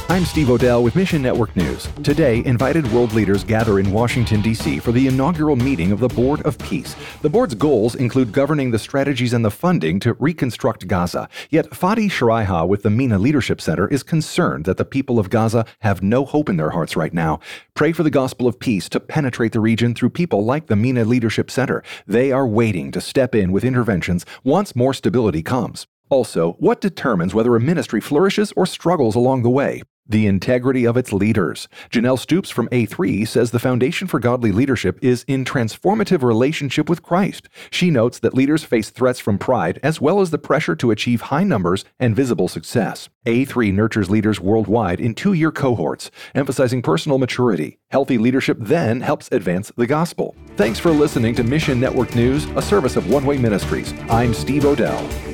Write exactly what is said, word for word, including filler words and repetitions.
I'm Steve Odell with Mission Network News. Today, invited world leaders gather in Washington, D C for the inaugural meeting of the Board of Peace. The board's goals include governing the strategies and the funding to reconstruct Gaza. Yet Fadi Sharaiha with the MENA Leadership Center is concerned that the people of Gaza have no hope in their hearts right now. Pray for the gospel of peace to penetrate the region through people like the MENA Leadership Center. They are waiting to step in with interventions once more stability comes. Also, what determines whether a ministry flourishes or struggles along the way? The integrity of its leaders. Janelle Stoops from A three says the foundation for godly leadership is in transformative relationship with Christ. She notes that leaders face threats from pride as well as the pressure to achieve high numbers and visible success. A three nurtures leaders worldwide in two-year cohorts, emphasizing personal maturity. Healthy leadership then helps advance the gospel. Thanks for listening to Mission Network News, a service of One Way Ministries. I'm Steve Odell.